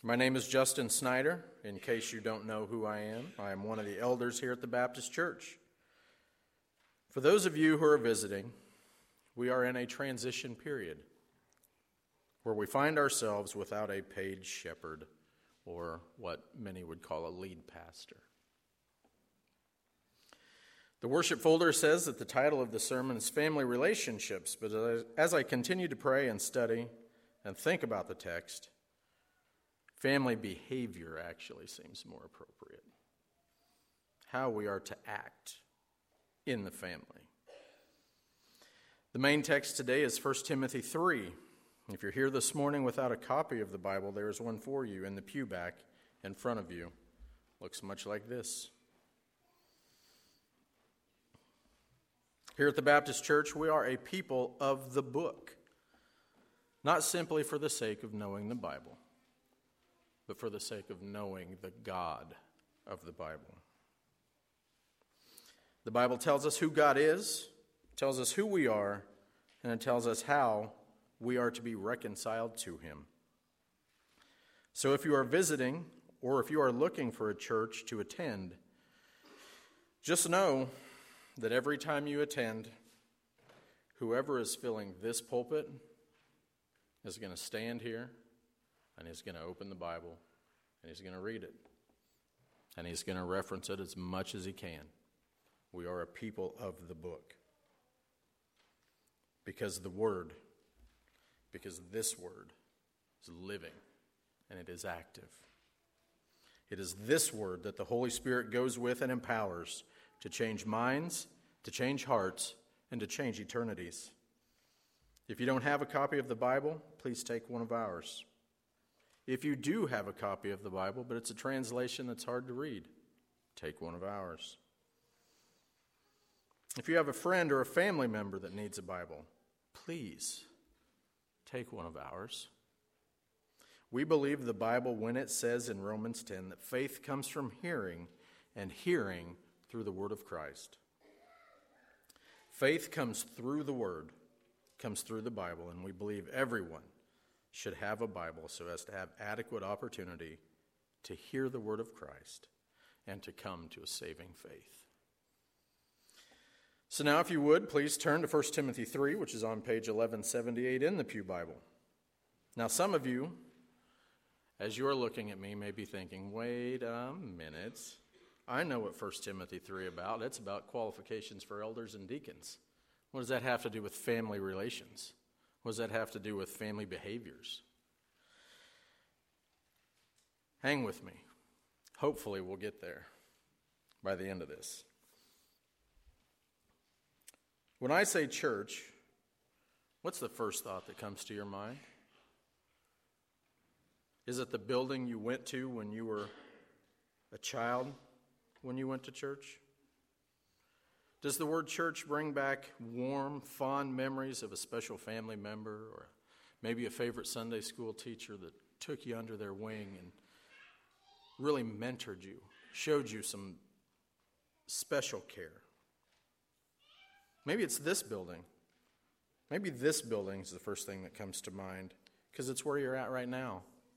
My name is Justin Snyder. In case you don't know who I am one of the elders here at the Baptist Church. For those of you who are visiting, we are in a transition period where we find ourselves without a paid shepherd, or what many would call a lead pastor. The worship folder says that the title of the sermon is Family Relationships, but as I continue to pray and study and think about the text, family behavior actually seems more appropriate. How we are to act in the family. The main text today is 1 Timothy 3. If you're here this morning without a copy of the Bible, there is one for you in the pew back in front of you. Looks much like this. Here at the Baptist Church, we are a people of the book, not simply for the sake of knowing the Bible, but for the sake of knowing the God of the Bible. The Bible tells us who God is, tells us who we are, and it tells us how we are to be reconciled to Him. So if you are visiting, or if you are looking for a church to attend, just know that every time you attend, whoever is filling this pulpit is going to stand here, and he's going to open the Bible, and he's going to read it, and he's going to reference it as much as he can. We are a people of the book. Because this word is living, and it is active. It is this word that the Holy Spirit goes with and empowers to change minds, to change hearts, and to change eternities. If you don't have a copy of the Bible, please take one of ours. If you do have a copy of the Bible, but it's a translation that's hard to read, take one of ours. If you have a friend or a family member that needs a Bible, please take one of ours. We believe the Bible when it says in Romans 10 that faith comes from hearing, and hearing through the word of Christ. Faith comes through the word, comes through the Bible, and we believe everyone should have a Bible so as to have adequate opportunity to hear the word of Christ and to come to a saving faith. So now, if you would, please turn to 1 Timothy 3, which is on page 1178 in the Pew Bible. Now, some of you, as you're looking at me, may be thinking, wait a minute. I know what 1 Timothy 3 is about. It's about qualifications for elders and deacons. What does that have to do with family relations? What does that have to do with family behaviors? Hang with me. Hopefully we'll get there by the end of this. When I say church, what's the first thought that comes to your mind? Is it the building you went to when you were a child, when you went to church? Does the word church bring back warm, fond memories of a special family member, or maybe a favorite Sunday school teacher that took you under their wing and really mentored you, showed you some special care? Maybe it's this building. Maybe this building is the first thing that comes to mind because it's where you're at right now.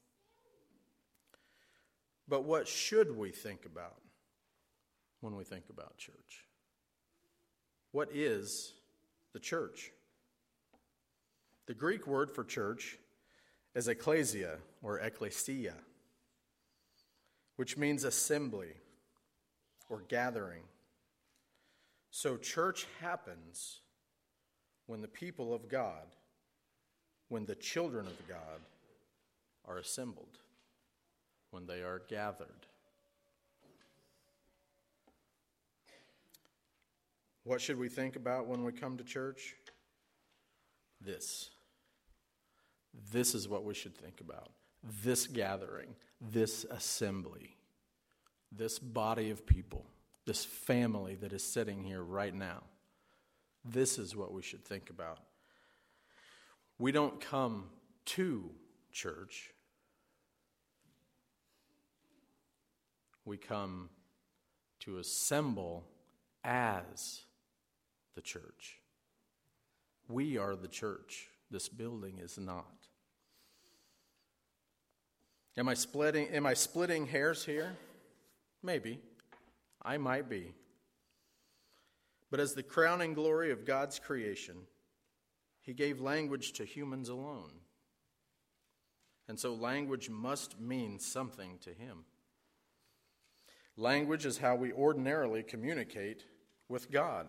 But what should we think about when we think about church? What is the church? The Greek word for church is ekklesia or ekklesia, which means assembly or gathering. So church happens when the people of God, when the children of God are assembled, when they are gathered. What should we think about when we come to church? This. This is what we should think about. This gathering, this assembly, this body of people, this family that is sitting here right now. This is what we should think about. We don't come to church. We come to assemble as the church. We are the church. This building is not. Am I splitting hairs here? Maybe. I might be. But as the crowning glory of God's creation, he gave language to humans alone. And so language must mean something to him. Language is how we ordinarily communicate with God.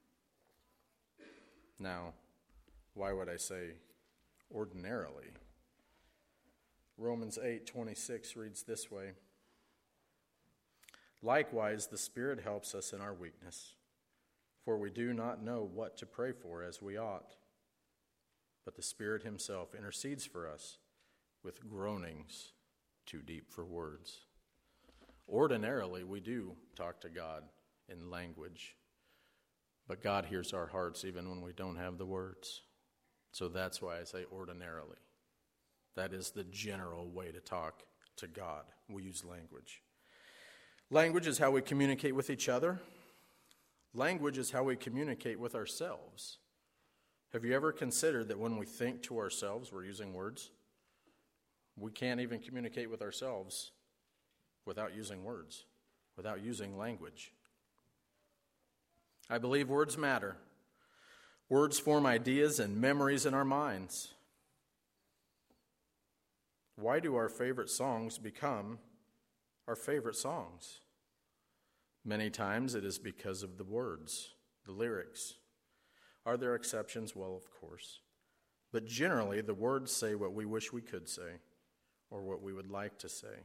Now, why would I say ordinarily? Romans 8:26 reads this way. Likewise, the Spirit helps us in our weakness, for we do not know what to pray for as we ought. But the Spirit himself intercedes for us with groanings too deep for words. Ordinarily, we do talk to God in language, but God hears our hearts even when we don't have the words. So that's why I say ordinarily. That is the general way to talk to God. We use language. Language is how we communicate with each other. Language is how we communicate with ourselves. Have you ever considered that when we think to ourselves, we're using words? We can't even communicate with ourselves without using words, without using language. I believe words matter. Words form ideas and memories in our minds. Why do our favorite songs become our favorite songs? Many times it is because of the words, the lyrics. Are there exceptions? Well, of course. But generally, the words say what we wish we could say or what we would like to say.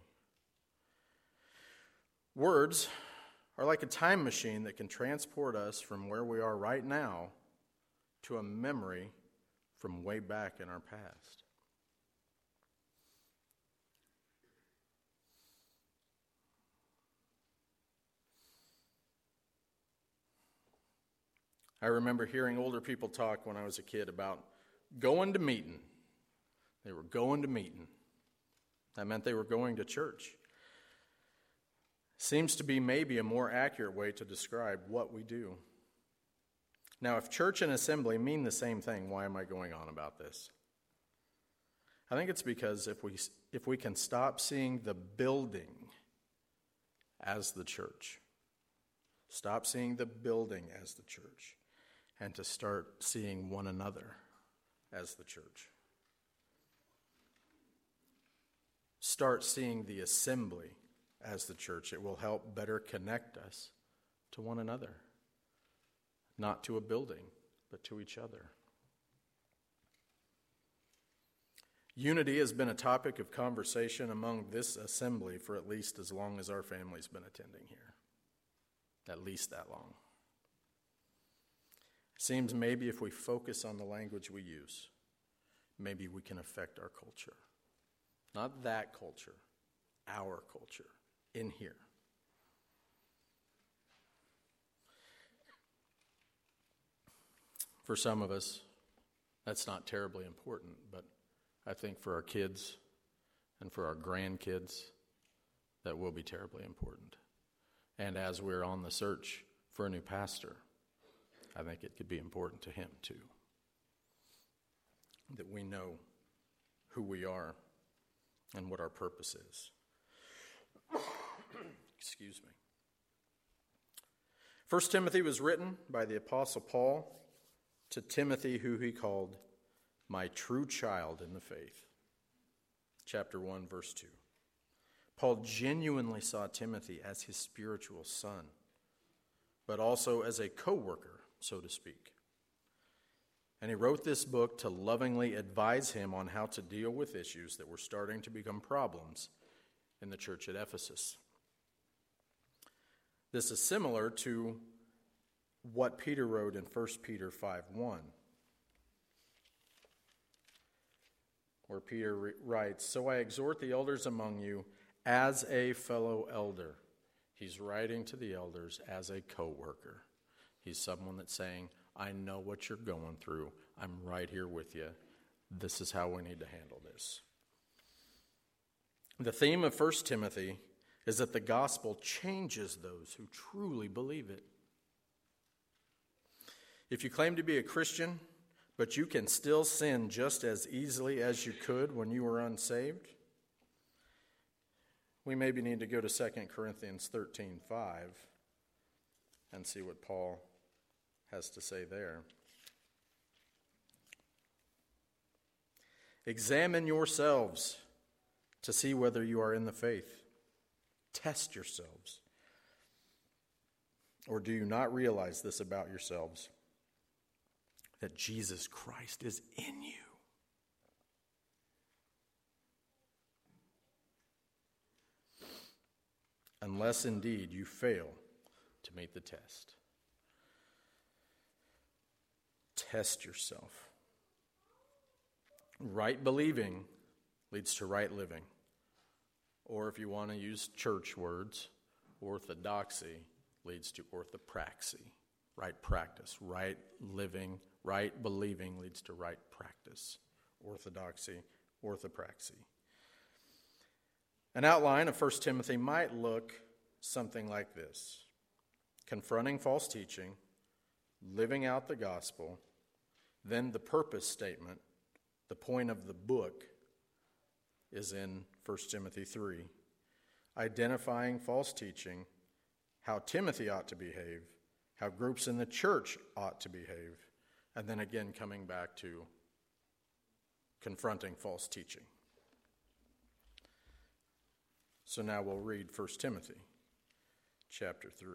Words are like a time machine that can transport us from where we are right now to a memory from way back in our past. I remember hearing older people talk when I was a kid about going to meeting. They were going to meeting. That meant they were going to church. Seems to be maybe a more accurate way to describe what we do. Now, if church and assembly mean the same thing, why am I going on about this? I think it's because if we can stop seeing the building as the church, stop seeing the building as the church, and to start seeing one another as the church. Start seeing the assembly as the church. It will help better connect us to one another. Not to a building, but to each other. Unity has been a topic of conversation among this assembly for at least as long as our family's been attending here. At least that long. Seems maybe if we focus on the language we use, maybe we can affect our culture. Not that culture, our culture, in here. For some of us, that's not terribly important, but I think for our kids and for our grandkids, that will be terribly important. And as we're on the search for a new pastor, I think it could be important to him too, that we know who we are and what our purpose is. Excuse me. 1 Timothy was written by the Apostle Paul to Timothy, who he called my true child in the faith. Chapter 1, verse 2. Paul genuinely saw Timothy as his spiritual son, but also as a co-worker, so to speak. And he wrote this book to lovingly advise him on how to deal with issues that were starting to become problems in the church at Ephesus. This is similar to what Peter wrote in 1 Peter 5:1, where Peter writes, "So I exhort the elders among you as a fellow elder." He's writing to the elders as a co-worker. He's someone that's saying, I know what you're going through. I'm right here with you. This is how we need to handle this. The theme of 1 Timothy is that the gospel changes those who truly believe it. If you claim to be a Christian, but you can still sin just as easily as you could when you were unsaved, We maybe need to go to 2 Corinthians 13:5 and see what Paul has to say there. Examine yourselves to see whether you are in the faith. Test yourselves. Or do you not realize this about yourselves, that Jesus Christ is in you? Unless indeed you fail to meet the test. Test yourself. Right believing leads to right living. Or if you want to use church words, orthodoxy leads to orthopraxy. Right practice, right living, right believing leads to right practice. Orthodoxy, orthopraxy. An outline of 1 Timothy might look something like this: confronting false teaching, living out the gospel, then the purpose statement. The point of the book is in 1 Timothy 3. Identifying false teaching, how Timothy ought to behave, how groups in the church ought to behave, and then again coming back to confronting false teaching. So now we'll read 1 Timothy chapter 3.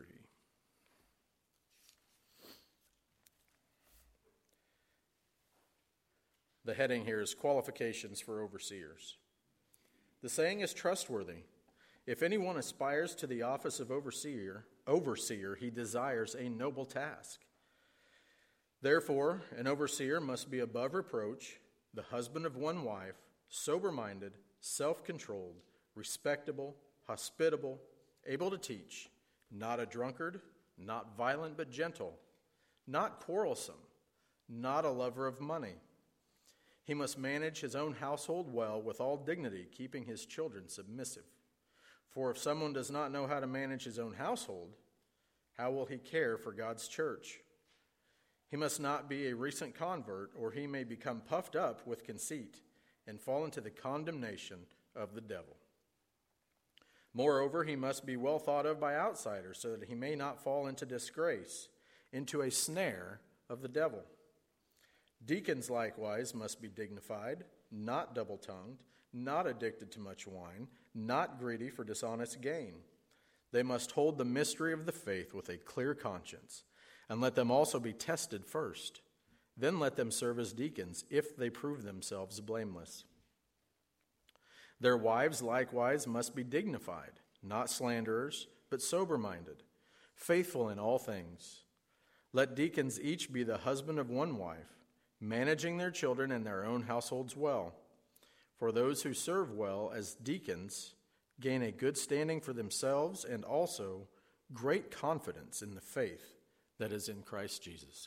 The heading here is Qualifications for Overseers. The saying is trustworthy. If anyone aspires to the office of overseer, he desires a noble task. Therefore, an overseer must be above reproach, the husband of one wife, sober-minded, self-controlled, respectable, hospitable, able to teach, not a drunkard, not violent but gentle, not quarrelsome, not a lover of money. He must manage his own household well with all dignity, keeping his children submissive. For if someone does not know how to manage his own household, how will he care for God's church? He must not be a recent convert, or he may become puffed up with conceit and fall into the condemnation of the devil. Moreover, he must be well thought of by outsiders, so that he may not fall into disgrace, into a snare of the devil. Deacons likewise must be dignified, not double-tongued, not addicted to much wine, not greedy for dishonest gain. They must hold the mystery of the faith with a clear conscience, and let them also be tested first. Then let them serve as deacons if they prove themselves blameless. Their wives likewise must be dignified, not slanderers, but sober-minded, faithful in all things. Let deacons each be the husband of one wife, managing their children and their own households well. For those who serve well as deacons gain a good standing for themselves and also great confidence in the faith that is in Christ Jesus.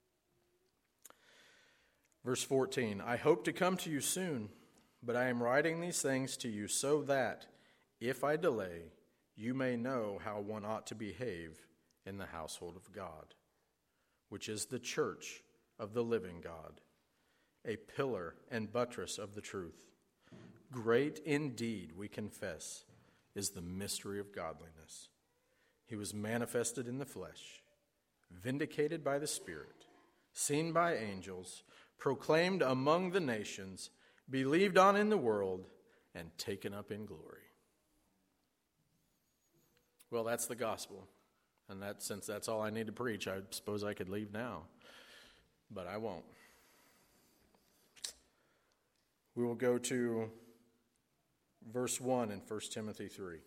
Verse 14, I hope to come to you soon, but I am writing these things to you so that, if I delay, you may know how one ought to behave in the household of God, which is the church of the living God, a pillar and buttress of the truth. Great indeed, we confess, is the mystery of godliness. He was manifested in the flesh, vindicated by the Spirit, seen by angels, proclaimed among the nations, believed on in the world, and taken up in glory. Well, that's the gospel. And since that's all I need to preach, I suppose I could leave now. But I won't. We will go to verse 1 in 1 Timothy 3.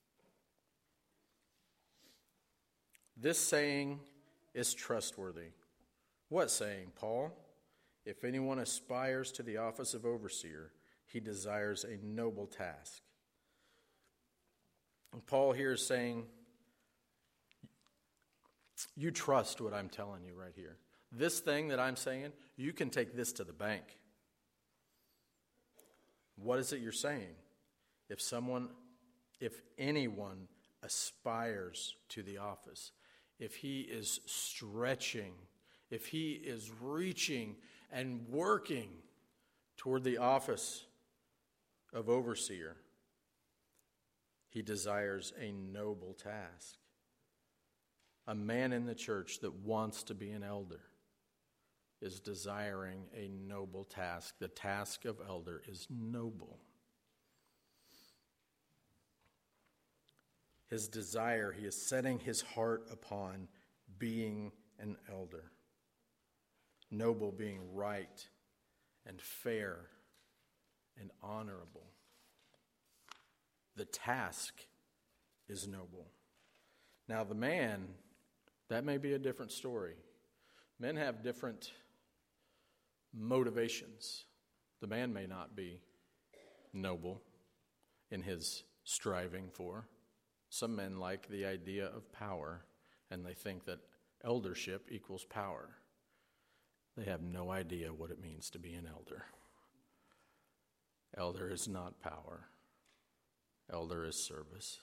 This saying is trustworthy. What saying, Paul? If anyone aspires to the office of overseer, he desires a noble task. And Paul here is saying, you trust what I'm telling you right here. This thing that I'm saying, you can take this to the bank. What is it you're saying? If anyone aspires to the office, if he is stretching, if he is reaching and working toward the office of overseer, He desires a noble task. A man in the church that wants to be an elder is desiring a noble task. The task of elder is noble. His desire, he is setting his heart upon being an elder. Noble being right and fair and honorable. The task is noble. Now the man, that may be a different story. Men have different motivations. The man may not be noble in his striving for. Some men like the idea of power, and they think that eldership equals power. They have no idea what it means to be an elder. Elder is not power. Elder is service.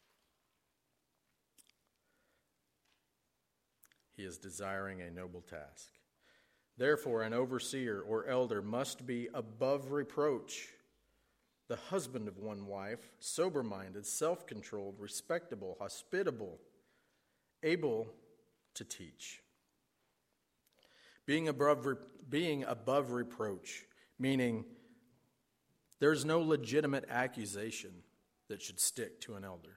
He is desiring a noble task. Therefore, an overseer or elder must be above reproach, the husband of one wife, sober-minded, self-controlled, respectable, hospitable, able to teach. Being above reproach, meaning there's no legitimate accusation that should stick to an elder.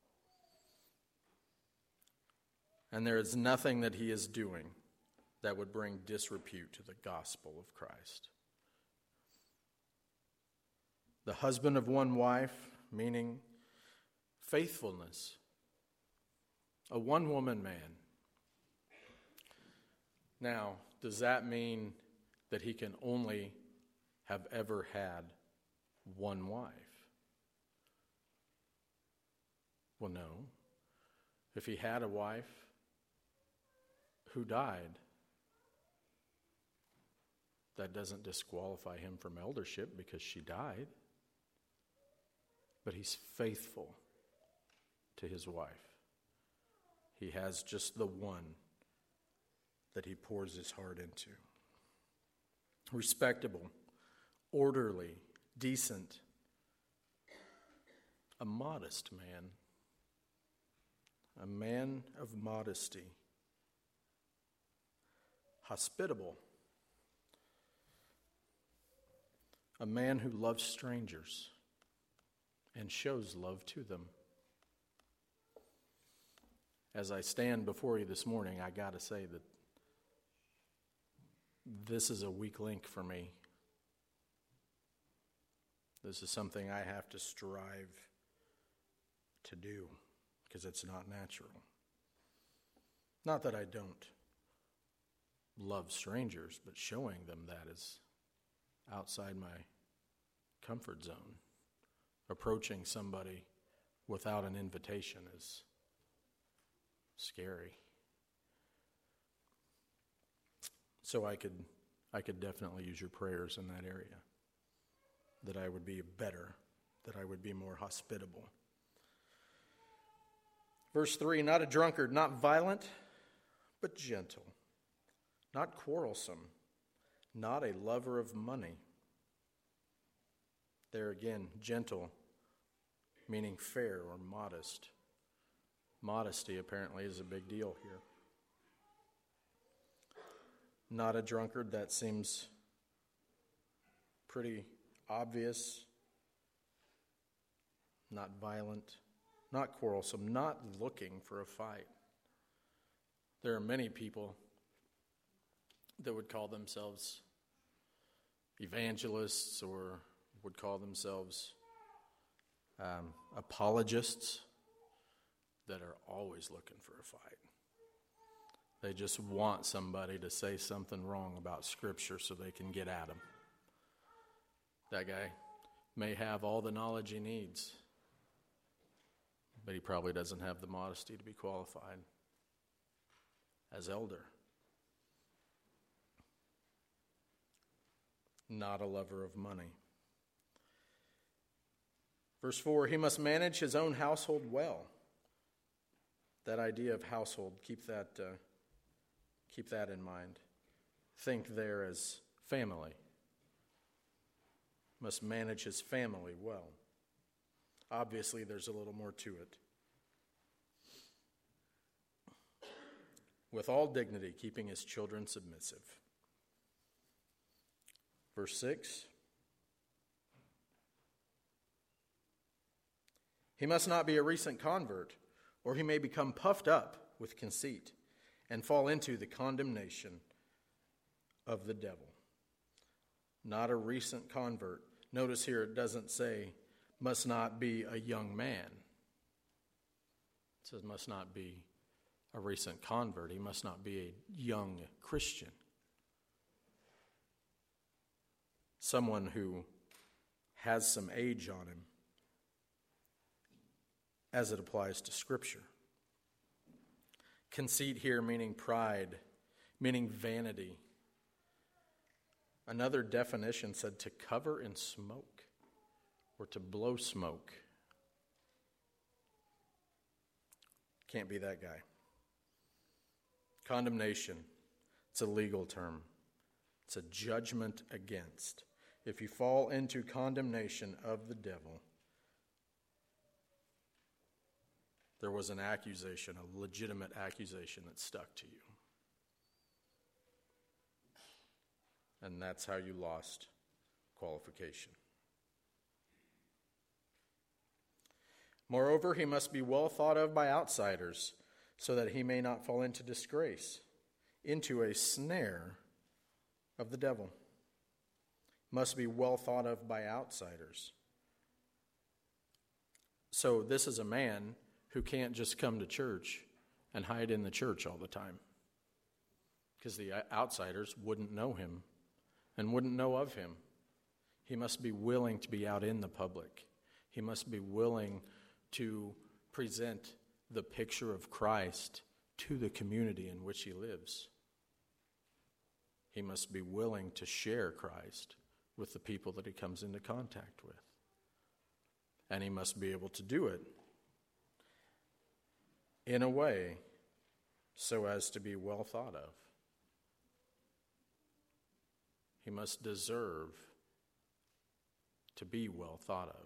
And there is nothing that he is doing that would bring disrepute to the gospel of Christ. The husband of one wife, meaning faithfulness. A one-woman man. Now, does that mean that he can only have ever had one wife? Well, no. If he had a wife who died, that doesn't disqualify him from eldership because she died. But he's faithful to his wife. He has just the one that he pours his heart into. Respectable, orderly, decent, a modest man, a man of modesty, hospitable, a man who loves strangers and shows love to them. As I stand before you this morning, I got to say that this is a weak link for me. This is something I have to strive to do because it's not natural. Not that I don't love strangers, but showing them that is outside my comfort zone. Approaching somebody without an invitation is scary. So I could definitely use your prayers in that area. That I would be better, that I would be more hospitable. Verse 3, not a drunkard, not violent, but gentle, not quarrelsome, not a lover of money. There again, gentle, meaning fair or modest. Modesty apparently is a big deal here. Not a drunkard, that seems pretty obvious. Not violent, not quarrelsome, not looking for a fight. There are many people that would call themselves evangelists or would call themselves apologists that are always looking for a fight. They just want somebody to say something wrong about Scripture so they can get at them. That guy may have all the knowledge he needs, but he probably doesn't have the modesty to be qualified as elder. Not a lover of money. Verse 4, he must manage his own household well. That idea of household, keep that in mind. Think there as family. Must manage his family well. Obviously, there's a little more to it. With all dignity, keeping his children submissive. Verse 6. He must not be a recent convert, or he may become puffed up with conceit and fall into the condemnation of the devil. Not a recent convert. Notice here it doesn't say must not be a young man. It says must not be a recent convert. He must not be a young Christian. Someone who has some age on him as it applies to Scripture. Conceit here meaning pride, meaning vanity. Another definition said to cover in smoke or to blow smoke. Can't be that guy. Condemnation, it's a legal term. It's a judgment against. If you fall into condemnation of the devil, there was an accusation, a legitimate accusation that stuck to you. And that's how you lost qualification. Moreover, he must be well thought of by outsiders, so that he may not fall into disgrace, into a snare of the devil. Must be well thought of by outsiders. So this is a man who can't just come to church and hide in the church all the time, because the outsiders wouldn't know him and wouldn't know of him. He must be willing to be out in the public. He must be willing to present the picture of Christ to the community in which he lives. He must be willing to share Christ with the people that he comes into contact with. And he must be able to do it in a way so as to be well thought of. He must deserve to be well thought of,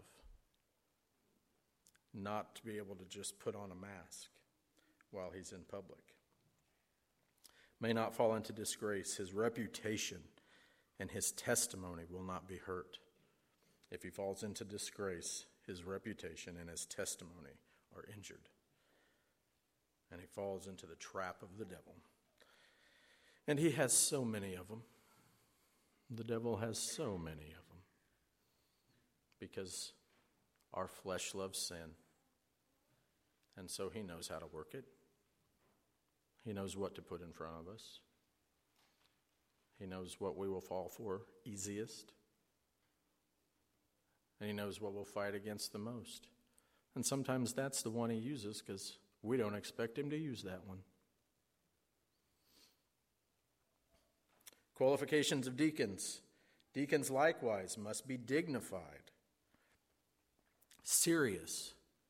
not to be able to just put on a mask while he's in public. May not fall into disgrace. His reputation and his testimony will not be hurt. If he falls into disgrace, his reputation and his testimony are injured. And he falls into the trap of the devil. And he has so many of them. The devil has so many of them. Because our flesh loves sin. And so he knows how to work it. He knows what to put in front of us. He knows what we will fall for easiest. And he knows what we'll fight against the most. And sometimes that's the one he uses because we don't expect him to use that one. Qualifications of deacons. Deacons likewise must be dignified, serious,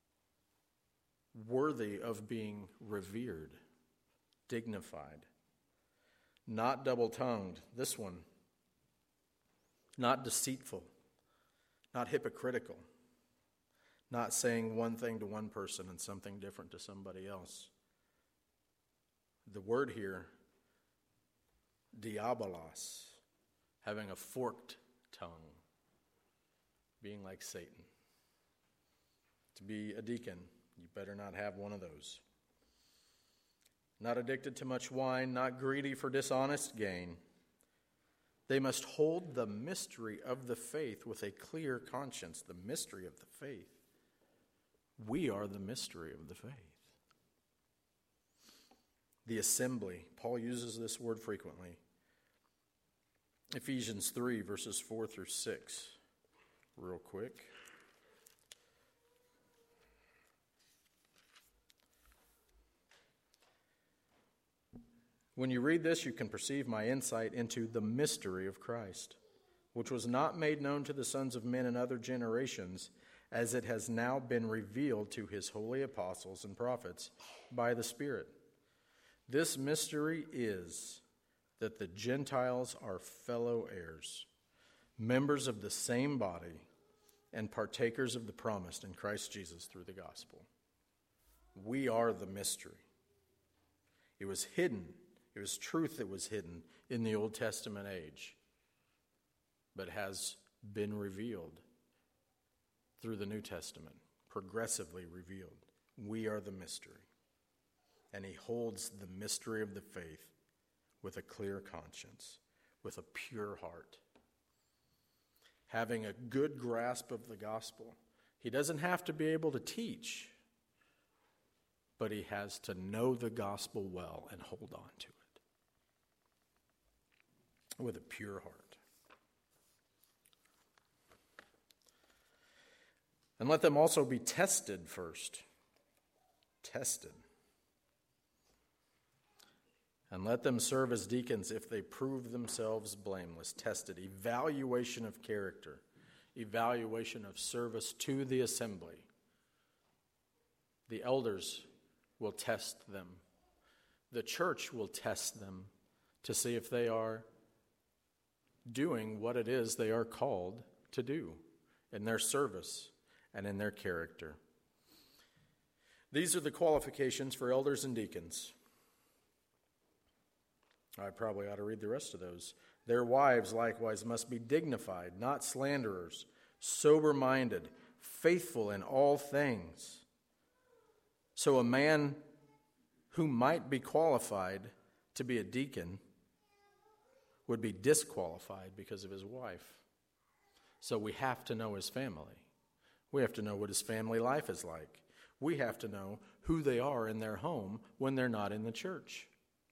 worthy of being revered, dignified, not double-tongued, this one, not deceitful, not hypocritical, not saying one thing to one person and something different to somebody else. The word here, diabolos, having a forked tongue, being like Satan. To be a deacon, you better not have one of those. Not addicted to much wine, not greedy for dishonest gain. They must hold the mystery of the faith with a clear conscience, the mystery of the faith. We are the mystery of the faith. The assembly, Paul uses this word frequently. Ephesians 3, verses 4 through 6, real quick. When you read this, you can perceive my insight into the mystery of Christ, which was not made known to the sons of men in other generations, as it has now been revealed to his holy apostles and prophets by the Spirit. This mystery is that the Gentiles are fellow heirs, members of the same body, and partakers of the promise in Christ Jesus through the gospel. We are the mystery. It was hidden. It was truth that was hidden in the Old Testament age, but has been revealed through the New Testament, progressively revealed. We are the mystery. And he holds the mystery of the faith with a clear conscience, with a pure heart, having a good grasp of the gospel. He doesn't have to be able to teach, but he has to know the gospel well and hold on to it with a pure heart. And let them also be tested first. Tested. And let them serve as deacons if they prove themselves blameless. Tested. Evaluation of character. Evaluation of service to the assembly. The elders will test them. The church will test them to see if they are doing what it is they are called to do in their service and in their character. These are the qualifications for elders and deacons. I probably ought to read the rest of those. Their wives likewise must be dignified, not slanderers, sober-minded, faithful in all things. So a man who might be qualified to be a deacon would be disqualified because of his wife. So we have to know his family. We have to know what his family life is like. We have to know who they are in their home when they're not in the church.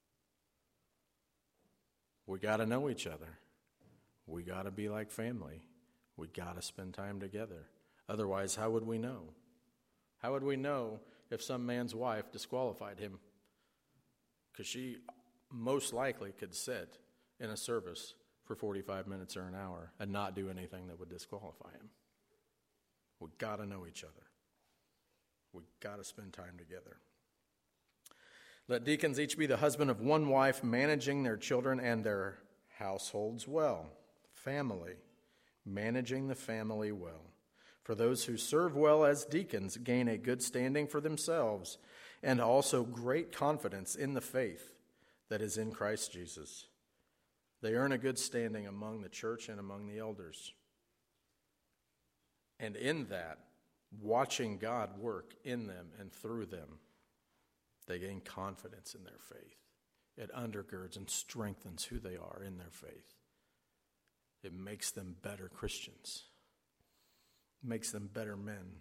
We got to know each other. We got to be like family. We got to spend time together. Otherwise, how would we know? How would we know if some man's wife disqualified him? Because she most likely could sit in a service for 45 minutes or an hour and not do anything that would disqualify him. We got to know each other. We got to spend time together. Let deacons each be the husband of one wife, managing their children and their households well. Family, managing the family well. For those who serve well as deacons gain a good standing for themselves and also great confidence in the faith that is in Christ Jesus. They earn a good standing among the church and among the elders. And in that, watching God work in them and through them, they gain confidence in their faith. It undergirds and strengthens who they are in their faith. It makes them better Christians. It makes them better men.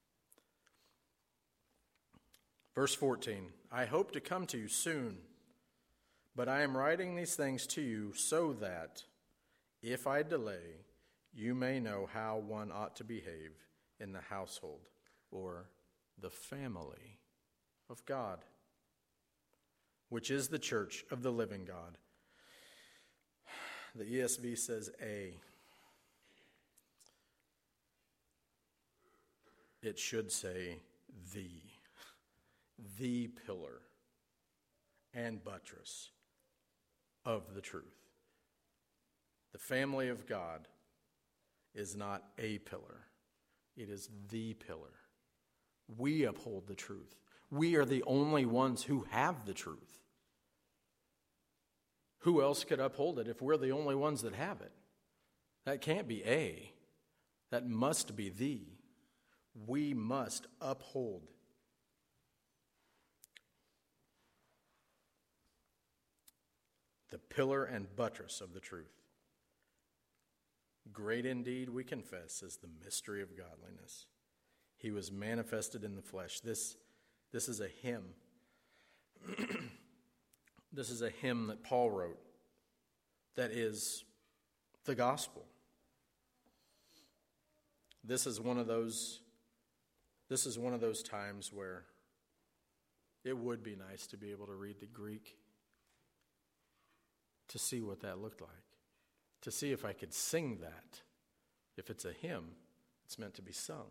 Verse 14, I hope to come to you soon, but I am writing these things to you so that, if I delay, you may know how one ought to behave in the household or the family of God, which is the church of the living God. The ESV says a. It should say the pillar and buttress of the truth. The family of God is not a pillar. It is the pillar. We uphold the truth. We are the only ones who have the truth. Who else could uphold it if we're the only ones that have it? That can't be a. That must be the. We must uphold. The pillar and buttress of the truth. Great indeed, we confess, is the mystery of godliness. He was manifested in the flesh. This is a hymn. This is a hymn that Paul wrote that is the gospel. This is one of those times where it would be nice to be able to read the Greek to see what that looked like, to see if I could sing that. If it's a hymn, it's meant to be sung.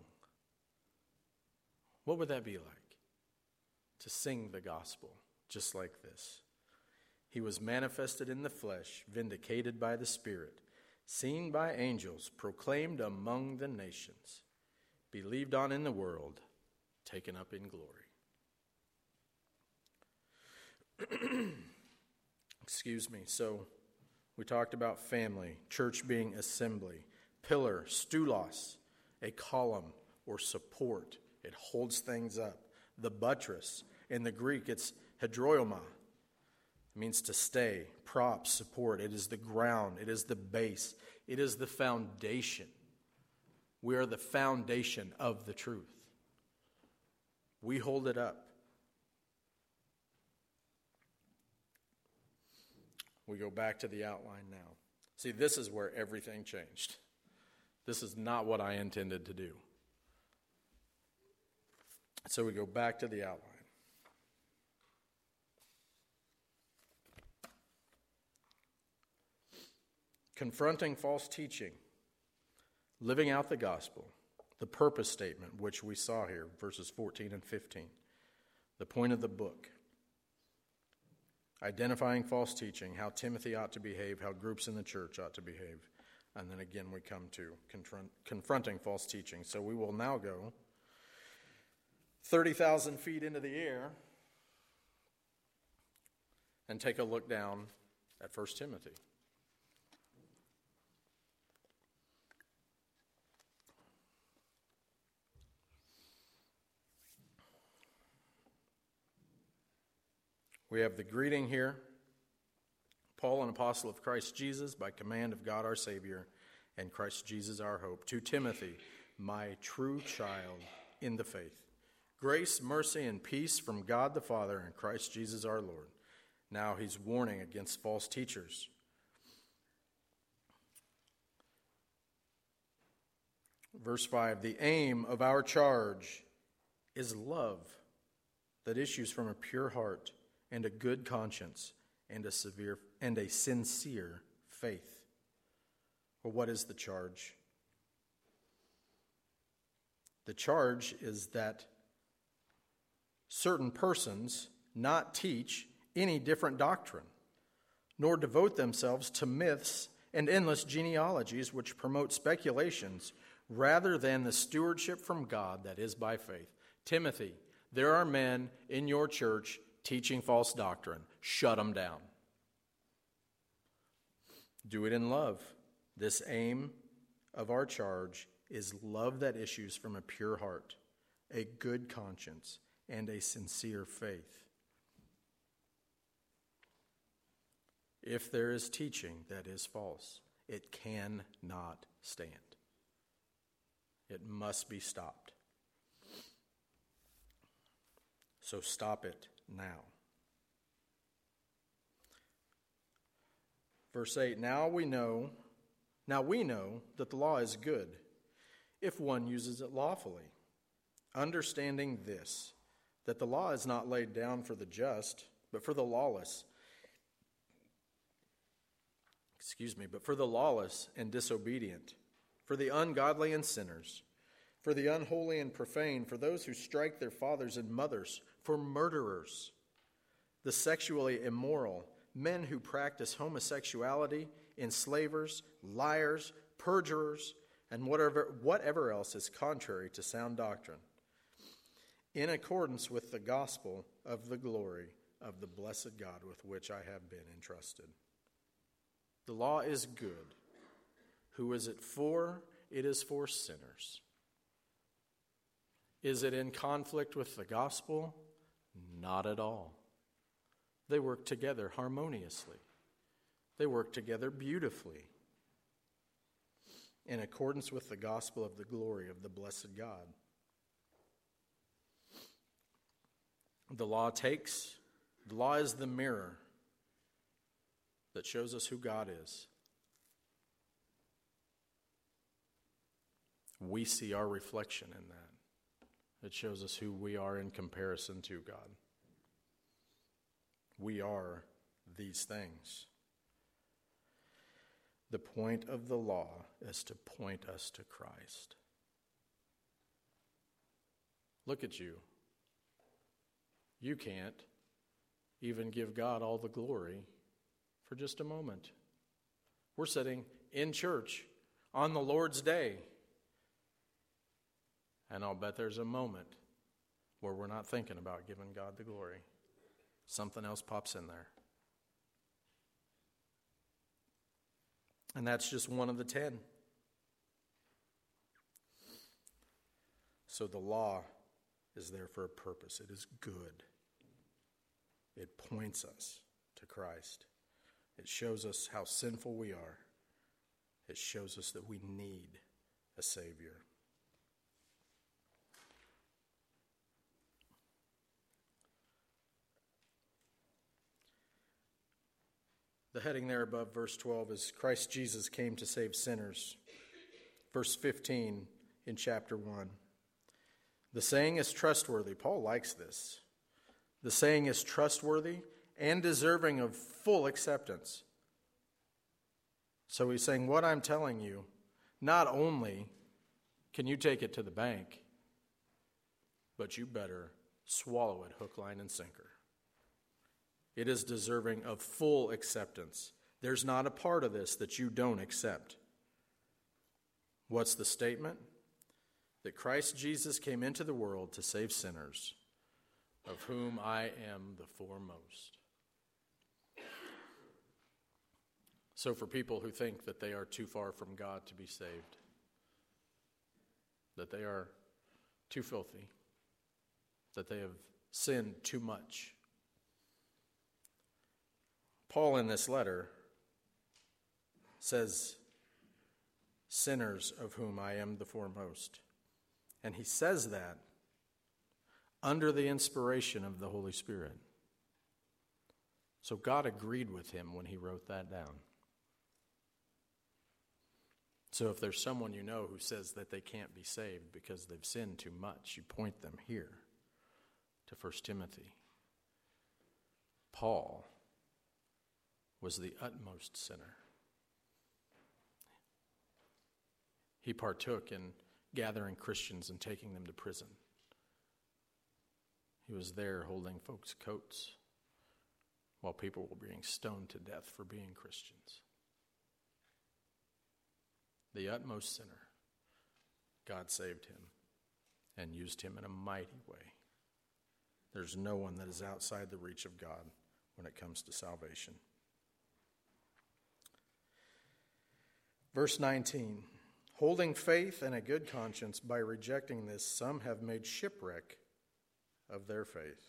What would that be like? To sing the gospel just like this. He was manifested in the flesh, vindicated by the Spirit, seen by angels, proclaimed among the nations, believed on in the world, taken up in glory. Excuse me. So we talked about family, church being assembly, pillar, stulos, a column or support. It holds things up. The buttress, in the Greek, it's hedroioma. It means to stay, prop, support. It is the ground. It is the base. It is the foundation. We are the foundation of the truth. We hold it up. We go back to the outline now. See, this is where everything changed. This is not what I intended to do. So we go back to the outline. Confronting false teaching, living out the gospel, the purpose statement, which we saw here, verses 14 and 15, the point of the book, identifying false teaching, how Timothy ought to behave, how groups in the church ought to behave, and then again we come to confronting false teaching. So we will now go 30,000 feet into the air and take a look down at 1 Timothy. We have the greeting here. Paul, an apostle of Christ Jesus, by command of God our Savior, and Christ Jesus our hope. To Timothy, my true child in the faith. Grace, mercy, and peace from God the Father and Christ Jesus our Lord. Now he's warning against false teachers. Verse 5, the aim of our charge is love that issues from a pure heart and a good conscience, and a sincere faith. Well, what is the charge? The charge is that certain persons not teach any different doctrine, nor devote themselves to myths and endless genealogies which promote speculations, rather than the stewardship from God that is by faith. Timothy, there are men in your church teaching false doctrine. Shut them down. Do it in love. This aim of our charge is love that issues from a pure heart, a good conscience, and a sincere faith. If there is teaching that is false, it cannot stand. It must be stopped. So stop it now. Verse 8, Now we know that the law is good if one uses it lawfully, understanding this, that the law is not laid down for the just, but for the lawless. But for the lawless and disobedient, for the ungodly and sinners, for the unholy and profane, for those who strike their fathers and mothers, for murderers, the sexually immoral, men who practice homosexuality, enslavers, liars, perjurers, and whatever else is contrary to sound doctrine, in accordance with the gospel of the glory of the blessed God with which I have been entrusted. The law is good. Who is it for? It is for sinners. Is it in conflict with the gospel? Not at all. They work together harmoniously. They work together beautifully, in accordance with the gospel of the glory of the blessed God. The law is the mirror that shows us who God is. We see our reflection in that. It shows us who we are in comparison to God. We are these things. The point of the law is to point us to Christ. Look at you. You can't even give God all the glory for just a moment. We're sitting in church on the Lord's day. And I'll bet there's a moment where we're not thinking about giving God the glory. Something else pops in there. And that's just one of the 10. So the law is there for a purpose. It is good. It points us to Christ. It shows us how sinful we are. It shows us that we need a Savior. The heading there above verse 12 is Christ Jesus came to save sinners. Verse 15 in chapter 1. The saying is trustworthy. Paul likes this. The saying is trustworthy and deserving of full acceptance. So he's saying, what I'm telling you, not only can you take it to the bank, but you better swallow it hook, line, and sinker. It is deserving of full acceptance. There's not a part of this that you don't accept. What's the statement? That Christ Jesus came into the world to save sinners, of whom I am the foremost. So for people who think that they are too far from God to be saved, that they are too filthy, that they have sinned too much, Paul in this letter says, sinners of whom I am the foremost. And he says that under the inspiration of the Holy Spirit. So God agreed with him when he wrote that down. So if there's someone you know who says that they can't be saved because they've sinned too much, you point them here to 1 Timothy. Paul was the utmost sinner. He partook in gathering Christians and taking them to prison. He was there holding folks' coats while people were being stoned to death for being Christians. The utmost sinner, God saved him and used him in a mighty way. There's no one that is outside the reach of God when it comes to salvation. Verse 19, holding faith and a good conscience, by rejecting this, some have made shipwreck of their faith.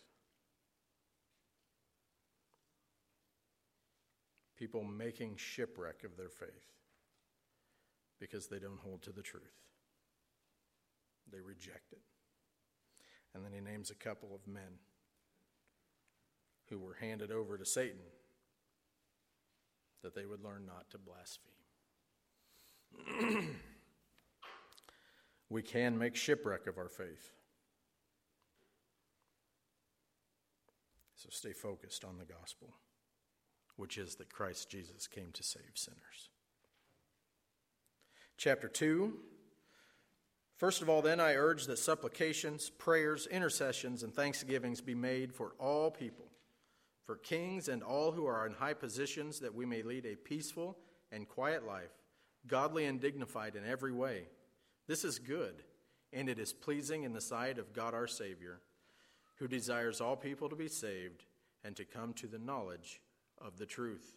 People making shipwreck of their faith because they don't hold to the truth. They reject it. And then he names a couple of men who were handed over to Satan that they would learn not to blaspheme. We can make shipwreck of our faith. So stay focused on the gospel, which is that Christ Jesus came to save sinners. Chapter 2. First of all, then, I urge that supplications, prayers, intercessions, and thanksgivings be made for all people, for kings and all who are in high positions, that we may lead a peaceful and quiet life, godly and dignified in every way. This is good, and it is pleasing in the sight of God our Savior, who desires all people to be saved and to come to the knowledge of the truth.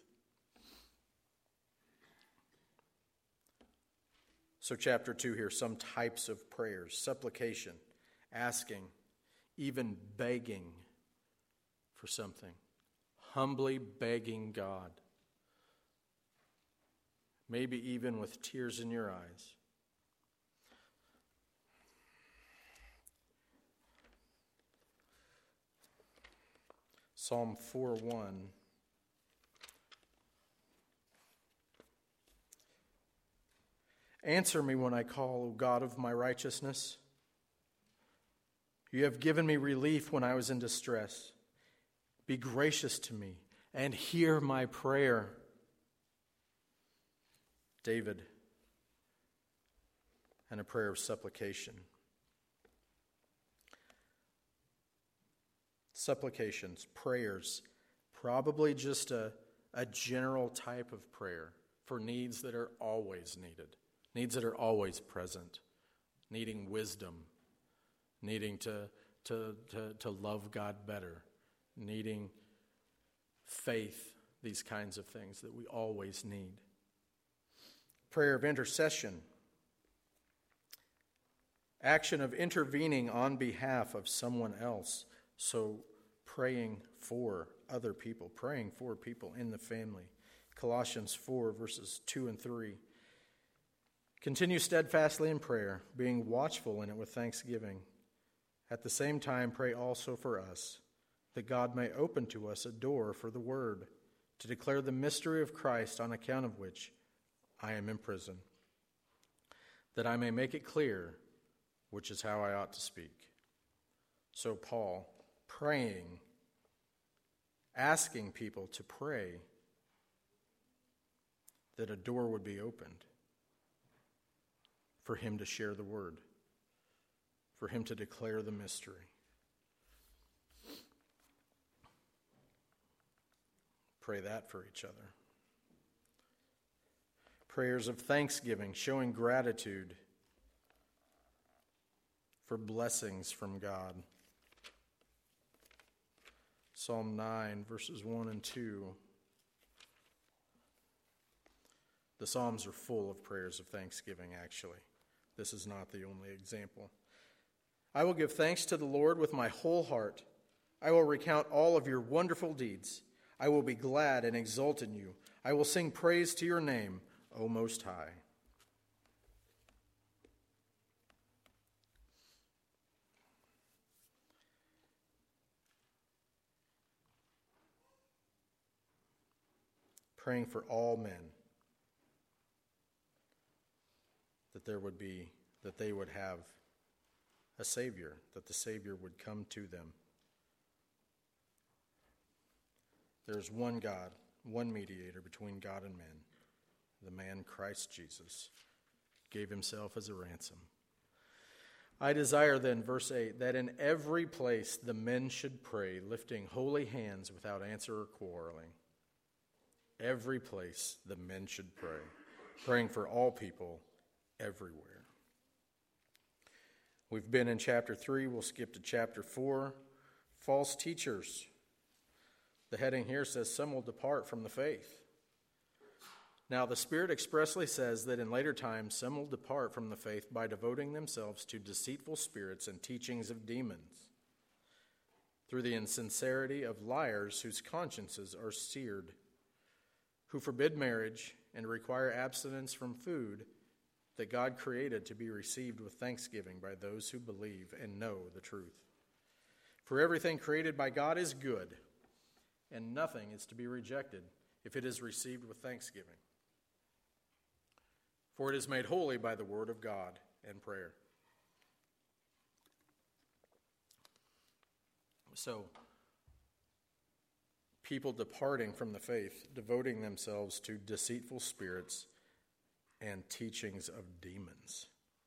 So chapter 2 here, some types of prayers: supplication, asking, even begging for something, humbly begging God, maybe even with tears in your eyes. Psalm 4:1. Answer me when I call, O God of my righteousness. You have given me relief when I was in distress. Be gracious to me and hear my prayer. David, and a prayer of supplication. Supplications, prayers, probably just a general type of prayer for needs that are always needed, needs that are always present, needing wisdom, needing to love God better, needing faith, these kinds of things that we always need. Prayer of intercession, action of intervening on behalf of someone else. So praying for other people, praying for people in the family. Colossians 4, verses 2 and 3. Continue steadfastly in prayer, being watchful in it with thanksgiving. At the same time, pray also for us, that God may open to us a door for the word, to declare the mystery of Christ, on account of which I am in prison, that I may make it clear which is how I ought to speak. So Paul, praying, asking people to pray that a door would be opened for him to share the word, for him to declare the mystery. Pray that for each other. Prayers of thanksgiving, showing gratitude for blessings from God. Psalm 9, verses 1 and 2. The Psalms are full of prayers of thanksgiving, actually. This is not the only example. I will give thanks to the Lord with my whole heart. I will recount all of your wonderful deeds. I will be glad and exult in you. I will sing praise to your name, O Most High. Praying for all men, that they would have a Savior, that the Savior would come to them. There is one God, one mediator between God and men, the man Christ Jesus, gave himself as a ransom. I desire then, verse 8, that in every place the men should pray, lifting holy hands without answer or quarreling. Every place the men should pray, praying for all people everywhere. We've been in chapter 3. We'll skip to chapter 4. False teachers. The heading here says, some will depart from the faith. Now, the Spirit expressly says that in later times some will depart from the faith by devoting themselves to deceitful spirits and teachings of demons, through the insincerity of liars whose consciences are seared, who forbid marriage and require abstinence from food that God created to be received with thanksgiving by those who believe and know the truth. For everything created by God is good, and nothing is to be rejected if it is received with thanksgiving. For it is made holy by the word of God and prayer. So, people departing from the faith, devoting themselves to deceitful spirits and teachings of demons.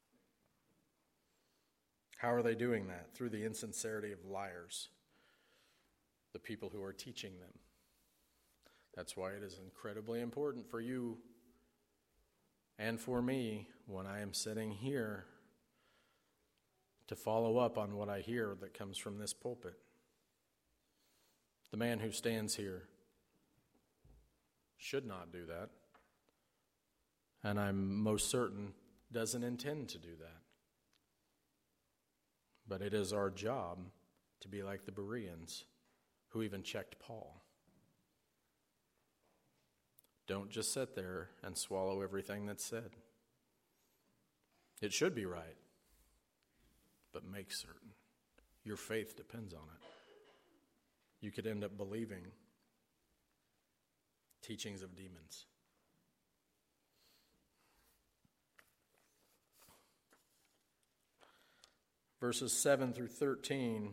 How are they doing that? Through the insincerity of liars, the people who are teaching them. That's why it is incredibly important for you and for me, when I am sitting here, to follow up on what I hear that comes from this pulpit. The man who stands here should not do that, and I'm most certain doesn't intend to do that. But it is our job to be like the Bereans, who even checked Paul. Don't just sit there and swallow everything that's said. It should be right, but make certain. Your faith depends on it. You could end up believing teachings of demons. Verses 7 through 13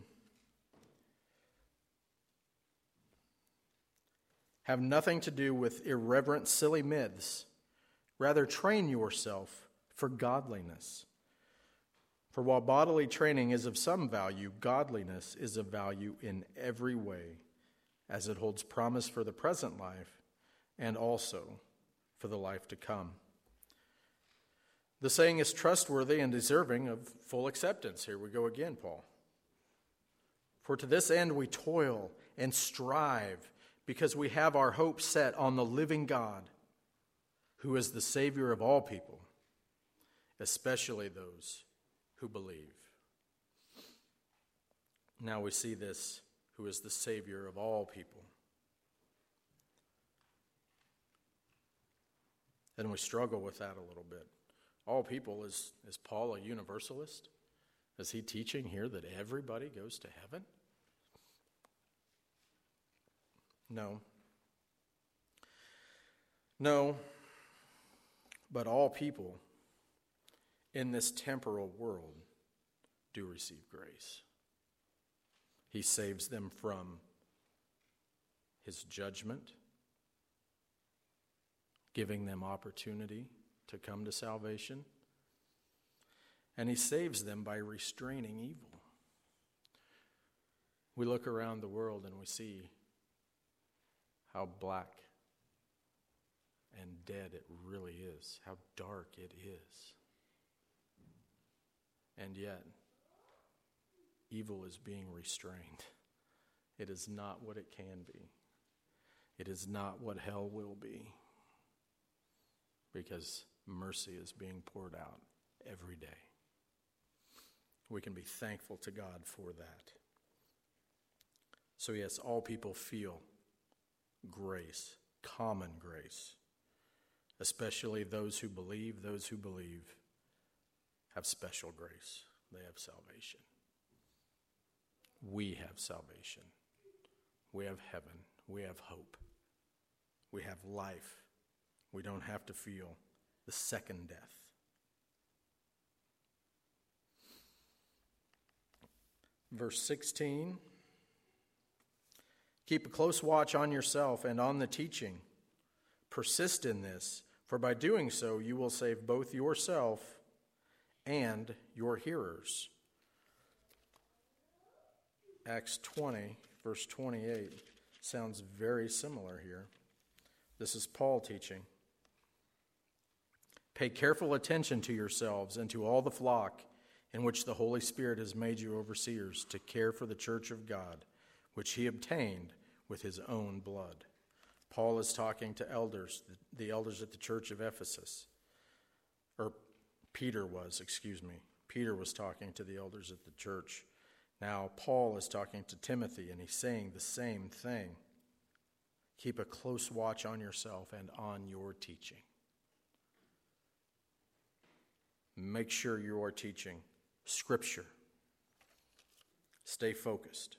have nothing to do with irreverent, silly myths. Rather, train yourself for godliness. For while bodily training is of some value, godliness is of value in every way, as it holds promise for the present life and also for the life to come. The saying is trustworthy and deserving of full acceptance. Here we go again, Paul. For to this end we toil and strive, because we have our hope set on the living God, who is the Savior of all people, especially those who believe. Now we see this, who is the Savior of all people. And we struggle with that a little bit. All people, is Paul a universalist? Is he teaching here that everybody goes to heaven? No. No, but all people in this temporal world do receive grace. He saves them from his judgment, giving them opportunity to come to salvation, and he saves them by restraining evil. We look around the world and we see how black and dead it really is, how dark it is. And yet, evil is being restrained. It is not what it can be. It is not what hell will be, because mercy is being poured out every day. We can be thankful to God for that. So yes, all people feel grace, common grace, especially those who believe. Those who believe have special grace. They have salvation. We have salvation. We have heaven. We have hope. We have life. We don't have to feel the second death. Verse 16. Keep a close watch on yourself and on the teaching. Persist in this, for by doing so you will save both yourself and your hearers. Acts 20, verse 28, sounds very similar here. This is Paul teaching. Pay careful attention to yourselves and to all the flock in which the Holy Spirit has made you overseers to care for the church of God, which he obtained with his own blood. Paul is talking to elders, the elders at the church of Ephesus. Peter was talking to the elders at the church. Now Paul is talking to Timothy, and he's saying the same thing. Keep a close watch on yourself and on your teaching. Make sure you are teaching Scripture. Stay focused.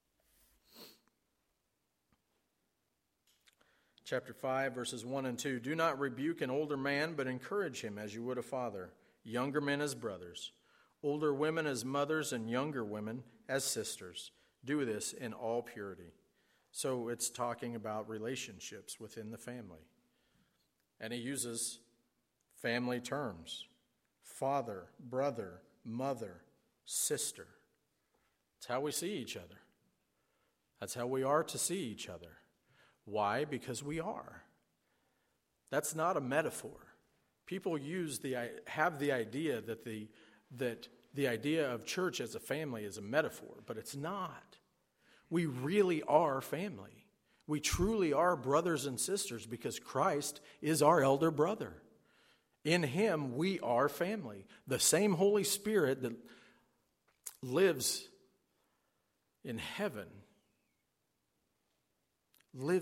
Chapter 5, verses 1 and 2. Do not rebuke an older man, but encourage him as you would a father. Younger men as brothers. Older women as mothers, and younger women as sisters. Do this in all purity. So it's talking about relationships within the family. And he uses family terms. Father, brother, mother, sister. That's how we see each other. That's how we are to see each other. Why? Because we are. That's not a metaphor. People have the idea that the idea of church as a family is a metaphor, but it's not. We really are family. We truly are brothers and sisters because Christ is our elder brother. In him, we are family. The same Holy Spirit that lives in heaven lives